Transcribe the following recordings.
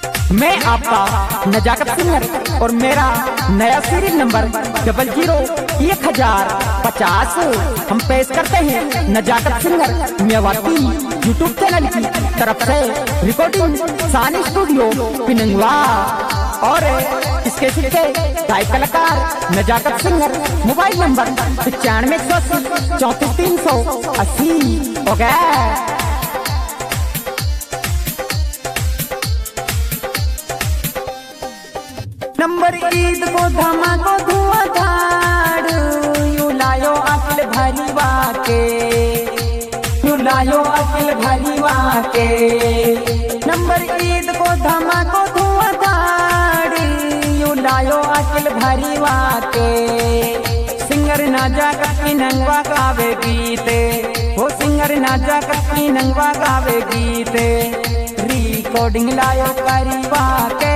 मैं आपका नजाकत सिंगर और मेरा नया सीरियल नंबर 001050 हम पेश करते हैं Nazakat singer Mewati YouTube channel की तरफ से रिकॉर्डिंग सानी स्टूडियो पिनंगवा। और इसके सीखे गायक कलाकार Nazakat singer, mobile number 9580 okay. Number Eid को धमाको धुआंधार यू लायो अखिल भरीवा के, यू लायो अखिल भरीवा के। नंबर ईद को धमाको धुआंधार यू लायो अखिल भरीवा के। सिंगर नजाकत नंगवा गावे गीते, वो सिंगर नजाकत नंगवा गावे गीते। रिकॉर्डिंग लायो करीवा के,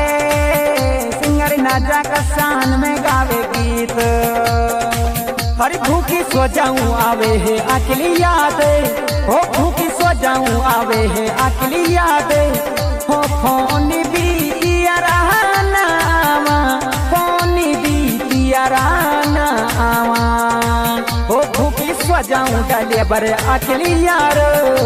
नजाकत शान में गावे गीत। हर भूखी सो जाऊं आवे है अकेली याद, हो भूखी सो जाऊं आवे है अकेली याद। हो फोन भी दिया रहना आवा, फोन भी दिया रहना आवा। हो भूखी सो जाऊं डाले बरे अकेली यार।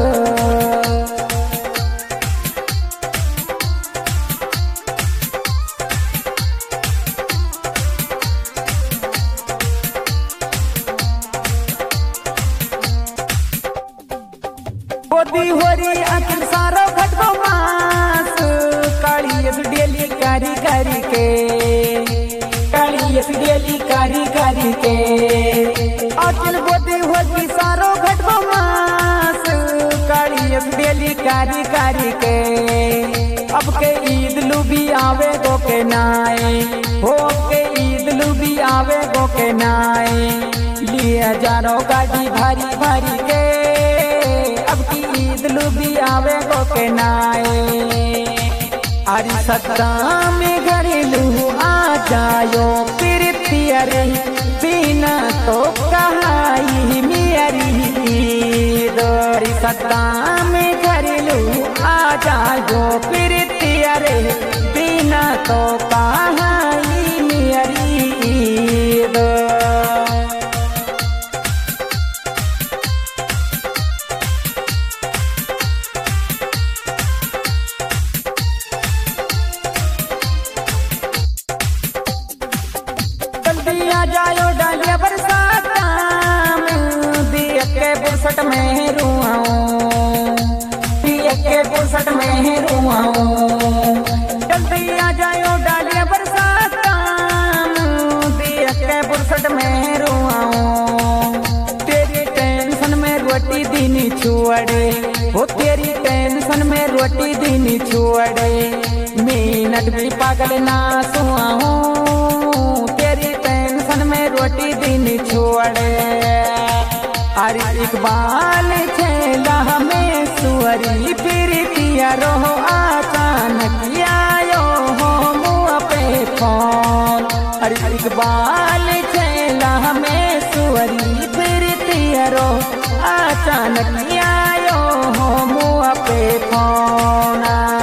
गोदी होरी अखिल सारो घटको मास, कालियस डेली कारी कारी के, कालियस डेली कारी कारी के। अखिल गोदी होरी सारो घटको मास, कालियस डेली कारी कारी के। अब के ईद लुबी आवे गो के नाए, हो के ईद लुबी आवे गो के नाए। लिया जानो गाड़ी भारी भारी के, लुबी आवे गो के नाए। अरे सत्ता में घरेलू आ जायो प्रीतिया रे, बिना तो कहाई मेरी दोरी। सत्ता में घरेलू आ जायो प्रीतिया रे, बिना तो कहाई मेरी दो। जायो डालिया बरसात दिया के बुरसट में रुआऊं, दिया के बुरसट में रुआऊं। जल्दी आ जायो डालिया बरसात दिया के बुरसट में रुआऊं। तेरी टेंशन में रोटी दीनी छुअड़े, वो तेरी टेंशन में रोटी दीनी छुअड़े। मिनट भी पागल ना सुआऊं, में रोटी दिन छोड़े। अरे इकबाल छेला में सुअरी प्रीतिया रहो अचानक आयो हो मुँह पे फोन। अरे इकबाल छेला में सुअरी प्रीतिया रहो अचानक आयो हो मुँह पे फोन।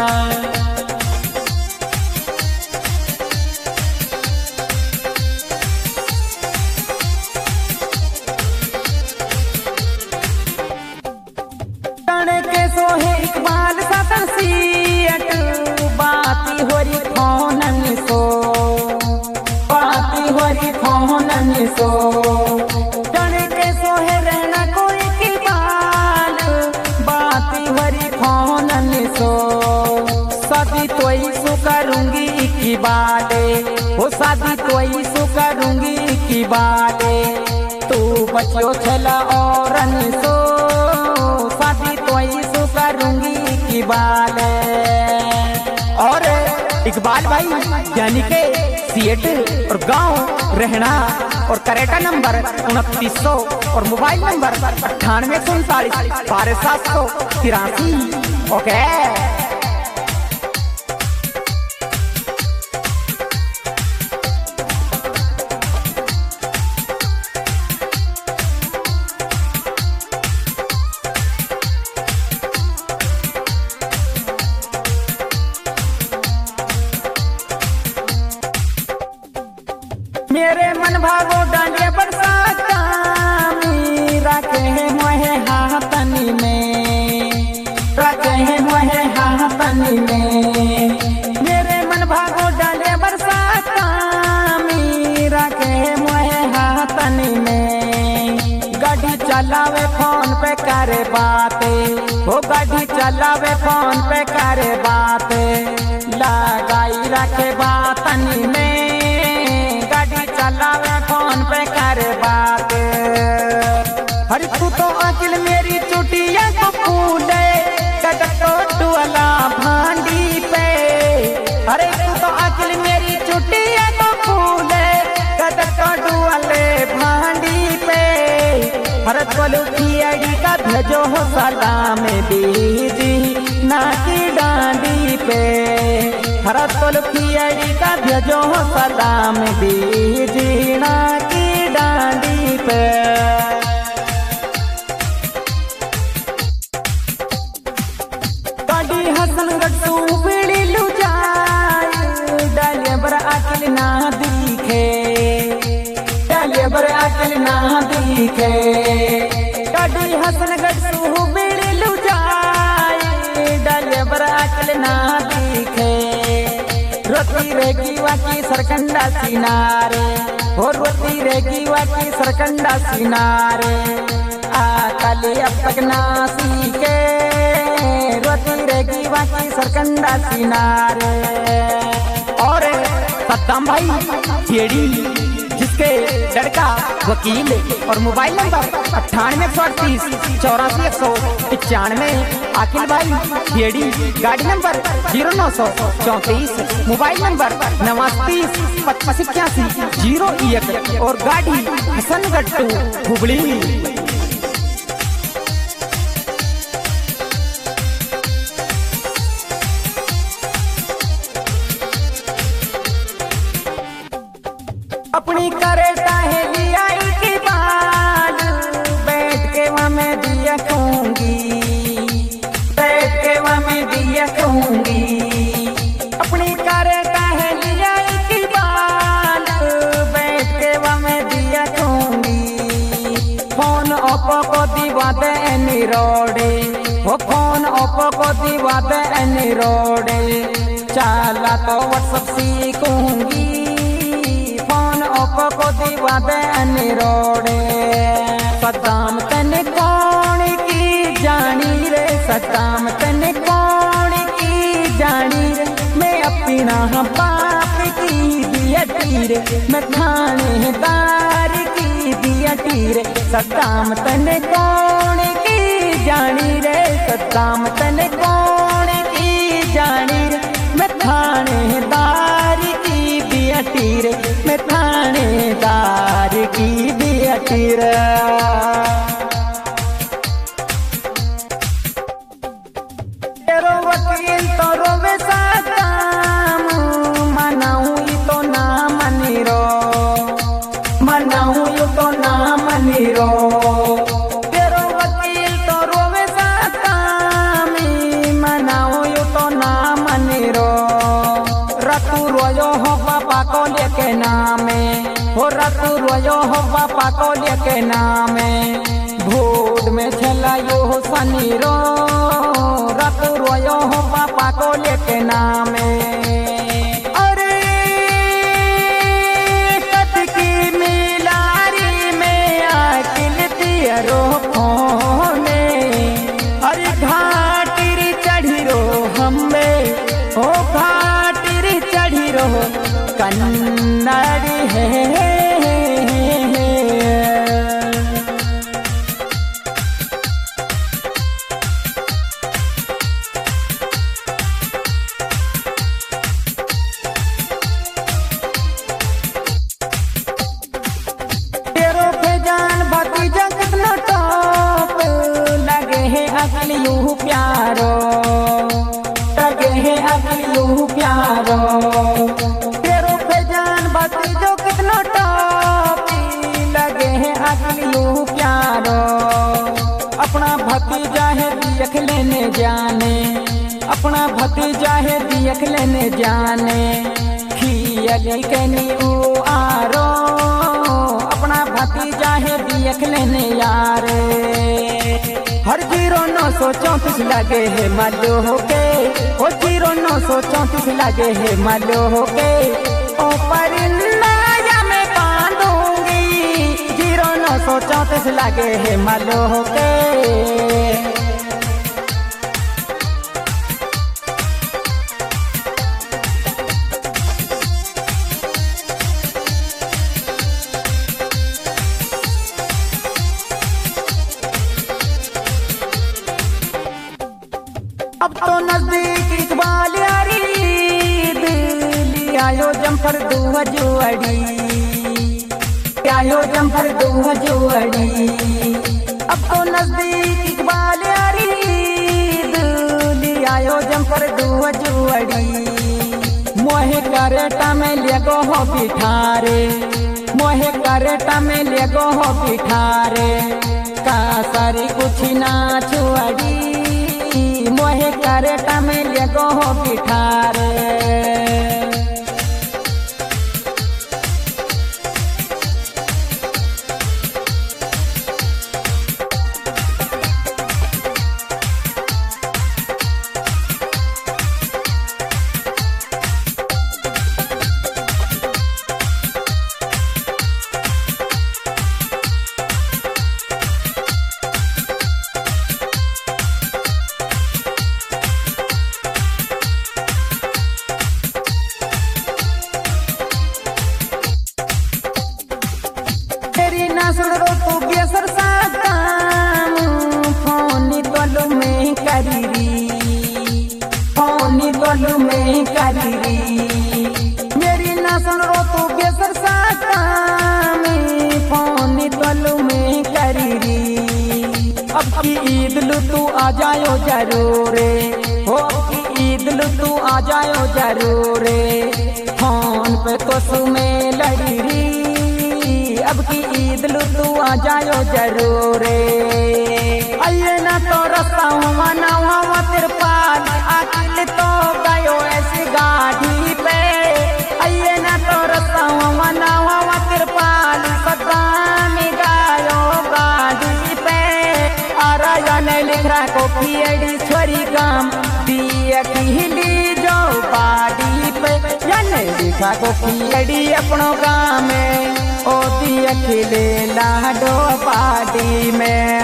इकबाल सातन सीट बाती होरी फोनन सो, बाती होरी फोनन सो। जाने के सोहे रहना कोई इकबाल, बाती होरी फोनन सो। शादी तोई सु करूंगी इकबाले, वो शादी तोई सु करूंगी इकबाले। तू बच्चों छला औरन सो, शादी तोई सु करूंगी इकबाल। और इकबाल भाई यानी के सीएट और गांव रहना और करेटा नंबर 2900 और मोबाइल नंबर 9839 ओके। मन भागो डांडे बरसात रखे हैं मोहे हाथनी में, रखे हैं मोहे हाथनी में। मेरे मन भागो डांडे बरसात रखे हैं मोहे हाथनी में। गाड़ी चलावे फोन पे करे बातें, वो गाड़ी चलावे फोन पे करे बातें, लगाई रखे बातनी में। गाड़ी चलावे फोन पे करे बातें। अरे तू तो अकिल मेरी चुटिया को फूले कटो वाला भांडी पे। अरे तू तो अकिल मेरी चुटिया को फूले कटो वाले भांडी पे। भरत बोलू खियाड़ी का भेजो हो सलाम बीजी ना की डांडी पे। भरत बोलू खियाड़ी का भेजो हो सलाम बीजी ना की डांडी पे। गाड़ी हसनगढ़ तू बीड़ी लू जाए, डाले बर अकिल ना दिखे, डाले बर अकिल ना दिखे। गाड़ी हसनगढ़ तू बीड़ी लू जाए, डाले बर अकिल ना दिखे। रोती रेगी वाकी सरकंडा सिनारे, हो रोती रेगी वाकी सरकंडा सिनारे। आकली अब तक ना सीखे, रोती रेगी वाकी सरकंडा सिनारे। और सद्दाम भाई जेडी जिसके लड़का वकील और मोबाइल नंबर 9838348195। आकिल भाई जेडी गाड़ी नंबर 0934, मोबाइल नंबर 89358501 और गाड़ी हसनगढ़ टू हुबली। अपनी करे चाहे लिया की बाल, बैठ के वहाँ में दिया कहूँगी, बैठ के वहाँ में दिया कहूँगी। अपनी करे चाहे लिया की बाल, बैठ के वहाँ में दिया कहूँगी। फोन ओप्पो को दीवा दे एनी रोडे, वो फोन ओप्पो को दीवा दे एनी रोडे। चाला तो व्हाट्सअप सीखूंगी, ओप्पो को दीवा दे एनी रोडे। सद्दाम तने कौन की जानी रे, सद्दाम तने कौन की जानी रे। मैं अपना बाप की दिया तीर, मैं थानेदार की दिया तीर। सद्दाम तने कौन की जानी रे, सद्दाम तने कौन की जानी रे। मैं थानेदार की दिया तीर, मैं थानेदार की दिया तीर। तेरो वकील तो रोवे सद्दाम, मनाऊं तो ना मनी रो, मनाऊं तो ना मनी रो। तेरो वकील तो रोवे सद्दाम, मनाऊं तो ना मनी रो। रतु रोयो हो पापा को लेके नामे, हो रतु रोयो हो पापा को लेके नामे। भूड में छलायो हो सनी रो, रतु रोयो हो पापा को लेके नामे। अरे कत की मिलारी में आकिल तियरो फोने। अरे घाटी चढ़ी रो हमें, ओ घाटी चढ़ी रो कन्नड़ है। तेरो पे जान बाकी जगत न टॉप, लगे है अगलियू प्यारो, लगे है अगलियू प्यारो। तेरो पे जान बाकी जो कितना टॉप, लगे है अगलियू प्यारो। अपना भतीजा है देख लेने जाने, अपना भतीजा है देख लेने जाने। खियली कनी ऊ आरो, खाती जाहे देख लेने यार हर 0934 लगे है मालो हो के ओ 0934 लगे है मालो हो के ओ परिंदा में बांधूंगी 0934 लगे है मालो हो के अब तो नजदीक इकबाल यारी दिल्ली आयो जम्फर दूह जुअड़ी आयो जम्फर दूह जुअड़ी अब तो नजदीक इकबाल यारी दिल्ली आयो जम्फर दूह जुअड़ी मोहे करेटा में लेगो हो बिठारे मोहे करेटा में लेगो हो बिठारे का सारी कुछ ना छुअड़ी मोहे करेटा में लेगो हो बिठारे सुन रो तू बेसर साम फोनी तलु में करीरी फोनी तलु में करीरी मेरी ना सुन रो तू बेसर साम फोनी तलु में करीरी अब की ईद लू तू आ जायो जरूर हो अब की ईद लू तू आ जायो जरूर फोन पे तो सुमे लड़ी अब की ईद लू तू आ जायो जरूर आइए ना तो रस्ता हुआ ना हुआ तिरपाल अकेले तो गयो ऐसी गाड़ी पे आइए ना तो रस्ता हुआ ना हुआ तिरपाल सदा में गयो गाड़ी पे आरा ने लिख रहा को पीएडी छोरी काम दिया की जो बाड़ी पे याने लिखा को पीएडी अपनों काम में ओ दिया खिले लाडो पार्टी में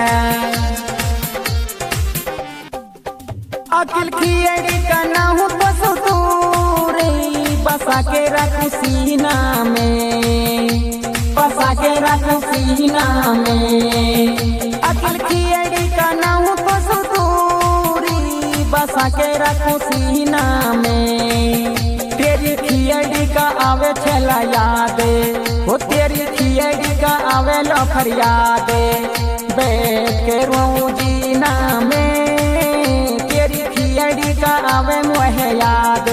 अकिल खियड़ी का ना हूँ तो सुतूरे बसा के रखू सीना में बसा के रखू सीना में अकिल खियड़ी का ना हूँ तो सुतूरी बसा के रखू सीना में तेरी खियड़ी का आवे छला यादे वो तेरी खियड़ी का आवे लो फरियादे बैठ के रो जीना में तेरी खियड़ी का आवे मुहे याद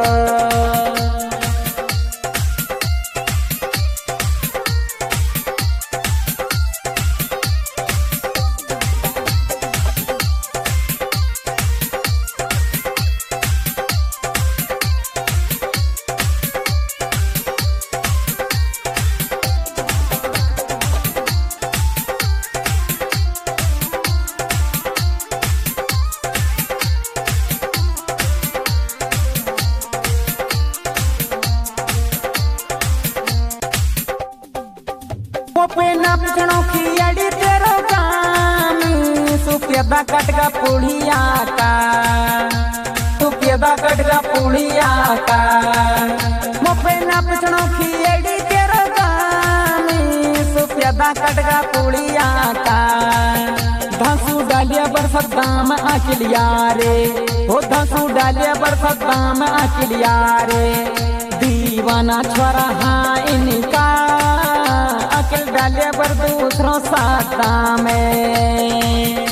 पे ना पिछड़ों की अड़ी तेरो काम सुपेदा कटगा पुड़िया का सुपेदा कटगा पुड़िया का मोपे ना पिछड़ों की अड़ी तेरो काम सुपेदा कटगा पुड़िया का धंसू डालिया बरसत दाम अकिलिया रे हो धंसू डालिया बरसत दाम अकिलिया रे दीवाना छोरा हाँ इनका अकिल डाले पर दूसरों साथ में